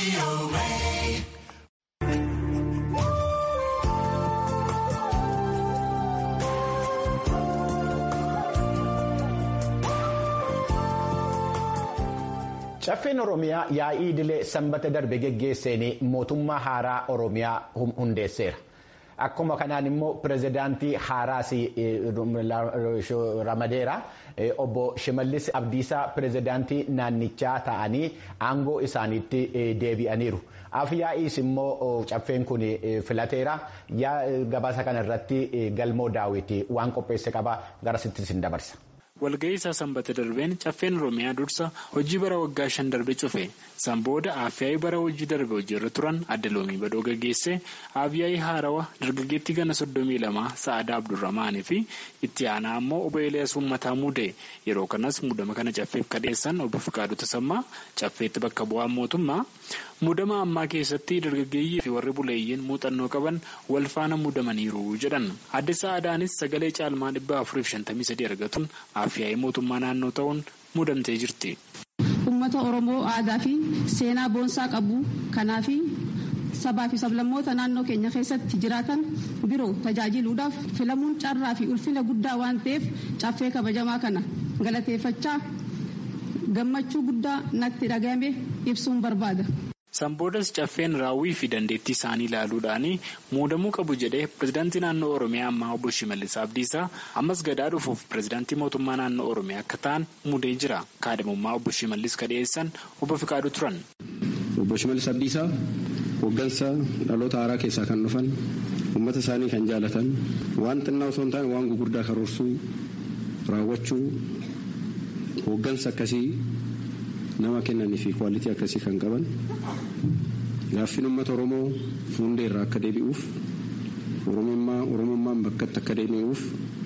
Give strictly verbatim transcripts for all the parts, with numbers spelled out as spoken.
Caffeen Oromiyaa yaa'ii idilee sanbata darbe geggeesseen mootummaa haaraa Oromiyaa hundeesseera. Akkuma kanaan immoo pirezidaantii haaraas ramadeera. Obbo Shimallis Abdiisaa pirezidaantii naannichaa ta'anii aangoo isaaniitti deebi'aniiru. Afyaa'iis immoo caffeen kun filateera. Gabaasa kana irratti galmoo daawwitii waan qopheesse qaba garasittis hin dabarsa. Walga'ii isaa sanbata darbeen caffeen Oromiyaa dursa hojii bara waggaa shan darbe cufe. San booda afyaa'ii bara hojii darbe hojiirra turan adda loomii badoo gaggeesse. Afyaa'ii haarawa dargaggeettii gana soddomii lama Sa'aadaa Abdurrahmaanii fi itti aanaa ammoo obbo Eliyaas Uummataa muude. Yeroo kanas muudama kana caffeef kadheessan obbo Fiqaaduu Tasammaa caffeetti bakka bu'aa mootummaa. Muudama ammaa keessatti dargaggeeyyii fi warri buleeyyiin muuxannoo qaban wal faana muudamaniiru jedhan. Adde Sa'aadaanis sagalee caalmaa dhibba afuriif shantamii sadii argatuun afyaa'ii mootummaa naannoo ta'uun muudamtee jirti. Uummata Oromoo aadaa fi seenaa boonsaa qabu kanaaf sabaa fi sablammoota naannoo keenya keessatti jiraatan biroo tajaajiluudhaaf filamuun carraa fi ulfina guddaa waan ta'eef caffee kabajamaa kana galateeffachaa gammachuu guddaa natti dhagahame ibsuun barbaada. Samboodas caffeen raawwii fi dandeettii isaanii ilaaluudhaan muudamuu qabu jedhee pirezidaantii naannoo Oromiyaa ammaa obbo Shimallis Abdiisaa ammas gadaa dhufuuf pirezidaantii mootummaa naannoo Oromiyaa akka ta'an muudee jira. Kaadhimummaa obbo Shimallis kadheessan obbo Fiqaaduu turan. Obbo Shimallis Abdiisaa hoggansa dhaloota haaraa keessaa kan dhufan uummata isaanii kan jaalatan waan xinnaa osoo hin taane waan gurguddaa karoorsuu raawwachuu hoggansa akkasii nama kennanii fi kwaalitii akkasii kan qaban gaaffin uummata Oromoo fuundee irraa akka deebi'uuf Oromummaa Oromummaan bakkatti akka deebi'uuf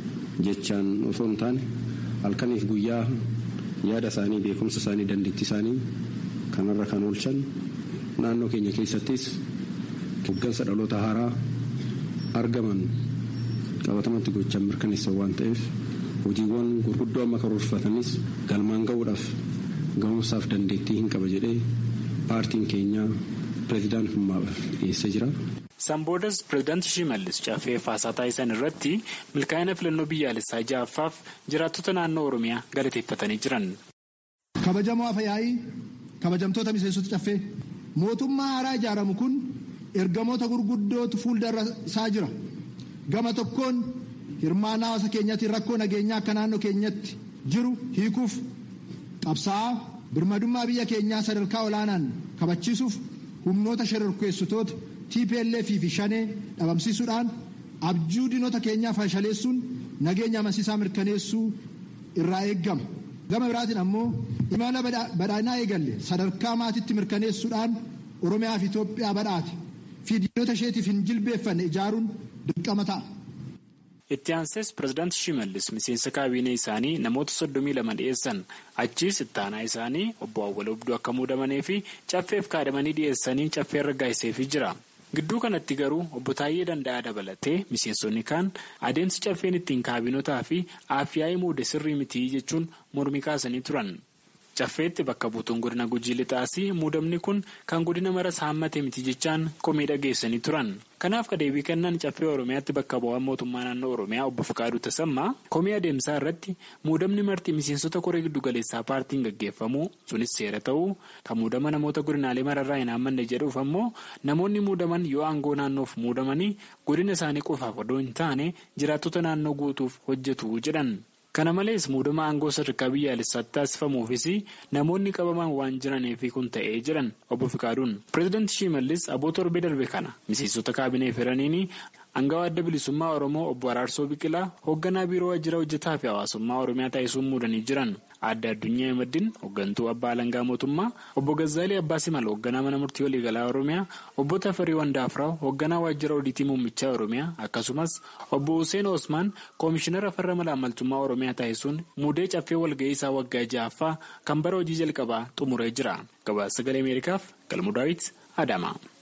jechaan osoo hin taane halkaniif guyyaa yaada isaanii beekumsa isaanii dandeettii isaanii kanarra kan oolchan naannoo keenya keessattis hoggansa dhaloota haaraa argaman qabatamatti gochaan mirkaneessan waan ta'eef hojiiwwan gurguddoo amma karoorfatanis galmaan ga'uudhaaf ga'umsaaf dandeettii hin qaba jedhee paartiin keenya pirezidaantummaaf dhiyeessee jira. Samboodas pirezidaantii Shimallis caffee faasaa taasisan irratti milkaa'ina filannoo biyyaalessaa ja'affaaf jiraattota naannoo Oromiyaa galateeffatanii jiran. Kabajamoo afyaa'ii kabajamtoota miseensota caffee mootummaa haaraa ijaaramu kun ergamoota gurguddootu fuuldura isaa jira. Gama tokkoon hirmaannaa hawaasa keenyaatiin rakkoo nageenyaa akka naannoo keenyatti jiru hiikuuf qabsaa'aa birmadummaa biyya keenyaa sadarkaa olaanaan kabachiisuuf humnoota shororkeessitoota T P L F fi shanee dhabamsiisuudhaan abjuu diinota keenyaa fashaleessuun nageenya amansiisaa mirkaneessuu irraa eeggama. Gama biraatiin ammoo imala badhaadhinaa eegalle sadarkaa maatiitti mirkaneessuudhaan Oromiyaa fi Itoophiyaa badhaate fi diinota isheetiif hin jilbeeffanne ijaaruun dirqama ta'a. Itti aansees pirezidaantii Shimallis miseensa kaabinee isaanii namoota soddomii lama dhiyeessan achiis itti aanaa isaanii obbo Awwal Abduu akka muudamanii fi caffeef kaadhimanii dhiyeessanii caffee raggaasiseefii jira. Gidduu kanatti garuu obbo Taayyee Danda'aa dabalatee miseensonni kaan adeemsi caffeen ittiin kaabinotaa fi afyaa'ii muude sirrii mitii jechuun mormii kaasanii turan. Caffeetti bakka buutuun godina Gujii Lixaasii muudamni kun kan godina maras haammate miti jechaan komii dhageessanii turan. Kanaaf deebii kennan caffee Oromiyaatti bakka bu'aa mootummaa naannoo Oromiyaa obbo Fiqaaduu Tasammaa komii adeemsaa irratti muudamni marti miseensota koree giddu galeessaa paartiin gaggeeffamu sunis seera ta'uu kan muudama namoota godinaalee mararraa hin haammanne jedhuuf ammoo namoonni muudaman yoo aangoo naannoof muudamanii godina isaanii qofaaf odoo hin taane jiraattota naannoo guutuuf hojjetu jedhan. Kana malees muudama aangoo sadarkaa biyyaalessaatti taasifamuufis namoonni qabaman waan jiraniif kun ta'ee jiran obbo Fiqaaduun. Pireezidaantii Shimallis aboo torbee darbe kana miseensota kaabinee firaniini Angawaa adda bilisummaa Oromoo obbo Araarsoo Biqilaa hoogganaa biiroo waajjira hojjetaa fi hawaasummaa Oromiyaa taasisuun muudanii jiran. Adda Addunyaa Ahmadiin hooggantuu abbaa alangaa mootummaa, obbo Gazzaalii Abbaa Simal hoogganaa mana murtii waliigalaa Oromiyaa, obbo Tafarii Wandaafraa hoogganaa waajjira odiitii muummichaa Oromiyaa akkasumas obbo Hussein Osmaan koomishinara farra malaamaltummaa Oromiyaa taasisuun muudee caffee walga'ii isaa waggaa ja'affaa kan bara hojii jalqabaa xumuree jira. Gabaasa Sagalee Ameerikaaf Galmuu Daawit Adaamaa.